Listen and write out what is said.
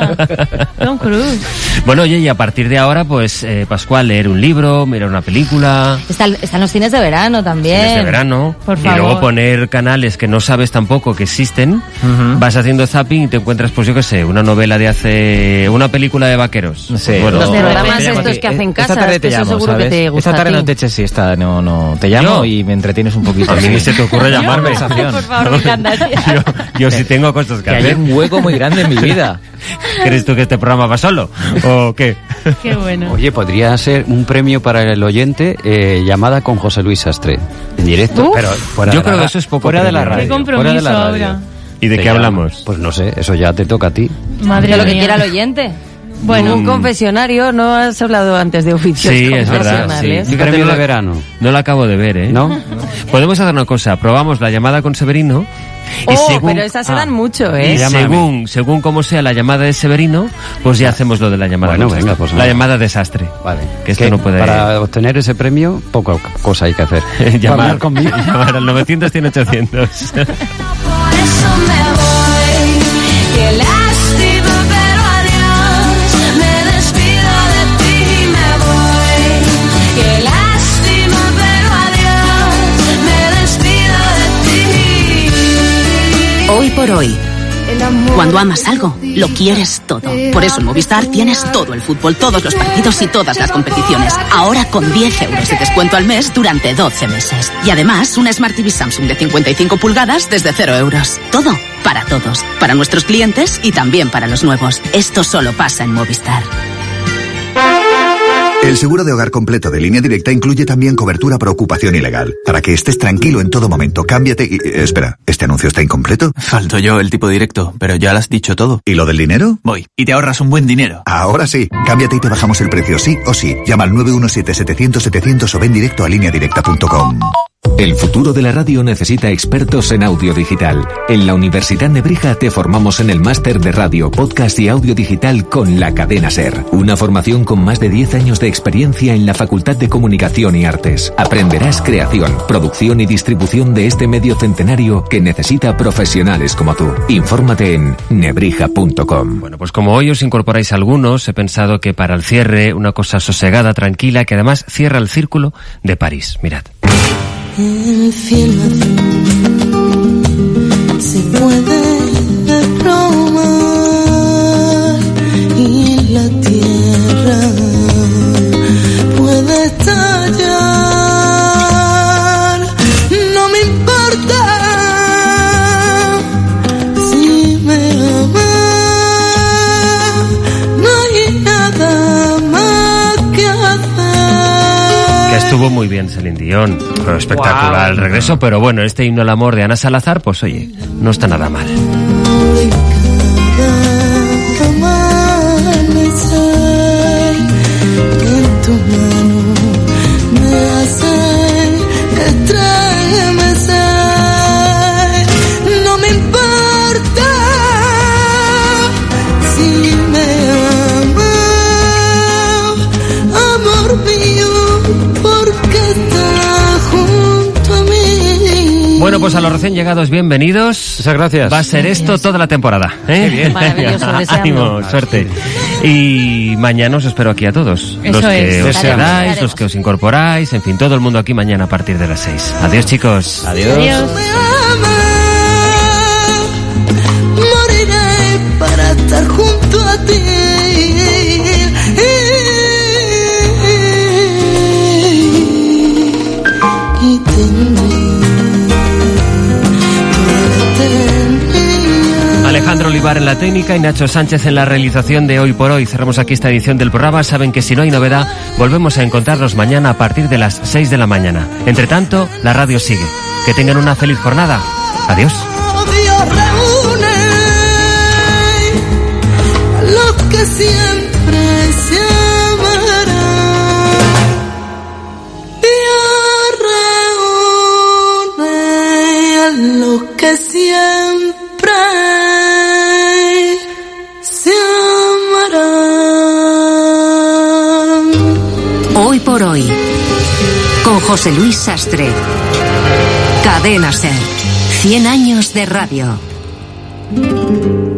Tom Cruise. Bueno, oye, y a partir de ahora, pues, Pascual, leer un libro, mirar una película. Están los cines de verano también. Fines de verano. Por y favor. luego poner canales que no sabes tampoco que existen. Vas haciendo zapping y te encuentras, pues yo qué sé, una novela una película de vaqueros. Sí. Bueno, Los programas te llamo estos aquí. que hacen Esta casas, tarde te que eso llamo, seguro ¿sabes? que te gusta Esta tarde a ti. no te eches siesta, no. Te llamo ¿Yo? y me entretienes un poquito. a mí ni se te ocurre llamarme. Por favor, me encantaría. yo sí tengo cosas que Que hay hacer. un hueco muy grande en mi vida. ¿Crees tú que este programa va solo? ¿O qué? Qué bueno. Oye, podría ser un premio para el oyente, llamada con José Luis Sastre, en directo, Uf. pero fuera Yo de creo la que eso es poco fuera de la premio. radio. Qué compromiso fuera de la radio. ahora. ¿Y de Te qué llama. hablamos? Pues no sé, eso ya te toca a ti. Madre De lo que mía. quiera el oyente. Bueno, Un confesionario, ¿no has hablado antes de oficios Sí, es verdad. confesionales? Sí. Un premio de verano. No lo acabo de ver, ¿eh? ¿No? Podemos hacer una cosa. Probamos la llamada con Severino. Y Pero esas se dan mucho, ¿eh? Y según cómo sea la llamada de Severino, pues ya hacemos lo de la llamada. Bueno, con venga, Sastre. pues la nada. llamada desastre. Vale. Que esto no puede. Para obtener ese premio, poca cosa hay que hacer. llamar, Hablar conmigo. llamar al 900 100 800. Por eso me voy, qué lástima, pero adiós, me despido de ti y me voy, qué lástima, pero adiós, me despido de ti. Hoy por hoy. Cuando amas algo, lo quieres todo. Por eso en Movistar tienes todo el fútbol, todos los partidos y todas las competiciones. Ahora con 10 euros de descuento al mes durante 12 meses. Y además, una Smart TV Samsung de 55 pulgadas desde 0 euros. Todo para todos. Para nuestros clientes y también para los nuevos. Esto solo pasa en Movistar. El seguro de hogar completo de Línea Directa incluye también cobertura por ocupación ilegal. Para que estés tranquilo en todo momento, cámbiate y... espera, ¿este anuncio está incompleto? Falto yo el tipo directo, pero ya lo has dicho todo. ¿Y lo del dinero? Voy, y te ahorras un buen dinero. Ahora sí, cámbiate y te bajamos el precio sí o sí. Llama al 917-700-700 o ven directo a lineadirecta.com. El futuro de la radio necesita expertos en audio digital. En la Universidad Nebrija te formamos en el máster de radio, podcast y audio digital con la cadena SER. Una formación con más de 10 años de experiencia en la Facultad de Comunicación y Artes. Aprenderás creación, producción y distribución de este medio centenario que necesita profesionales como tú. Infórmate en nebrija.com. Bueno, pues como hoy os incorporáis algunos, he pensado que para el cierre una cosa sosegada, tranquila, que además cierra el círculo de París. Mirad. El cielo azul se puede desplomar y la tierra puede estallar. No me importa si me amas, no hay nada más que hacer. Que estuvo muy bien Celine Dion, pero espectacular el regreso, pero bueno, este himno al amor de Ana Salazar, pues oye, no está nada mal. Amanecer en tu mano me hace estremecer. No me importa si me amas, amor mío, porque estás junto a mí. Bueno, pues a los recién llegados, bienvenidos. Muchas gracias. Va a ser esto toda la temporada, ¿eh? Qué bien. Maravilloso, deseando. Ánimo, suerte. Y mañana os espero aquí a todos. Eso Los que es. os quedáis, los que os incorporáis, en fin, todo el mundo aquí mañana a partir de las 6. Adiós, chicos. Adiós. Adiós. Me amas, moriré para estar junto a ti. Y tendré toda la eternidad. Alejandro Olivar en la técnica y Nacho Sánchez en la realización de Hoy por Hoy. Cerramos aquí esta edición del programa. Saben que si no hay novedad, volvemos a encontrarnos mañana a partir de las 6 de la mañana. Entre tanto, la radio sigue. Que tengan una feliz jornada. Adiós. Dios reúne a los que siempre se amarán. Dios reúne a los que siempre se amarán. Hoy por hoy. Con José Luis Sastre. Cadena SER. 100 años de radio.